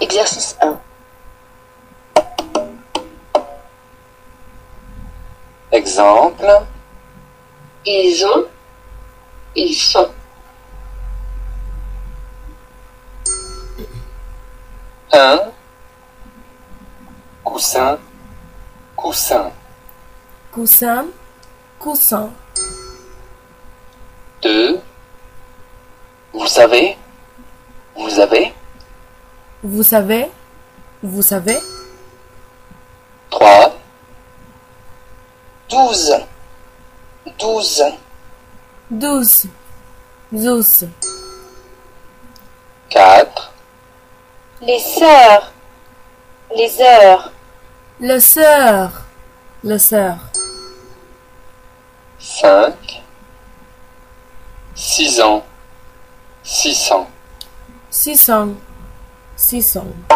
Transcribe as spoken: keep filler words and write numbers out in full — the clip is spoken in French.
Exercice un. Exemple. Ils ont, ils sont. Un. Coussin, coussin. Coussin, coussin. Deux. Vous savez, vous avez. Vous savez, vous savez. Trois. Douze. Douze. Douze, douze. Quatre. Les sœurs, les heures. Le sœur, le sœur. Cinq. Six ans, six cents. Six cents, six cents.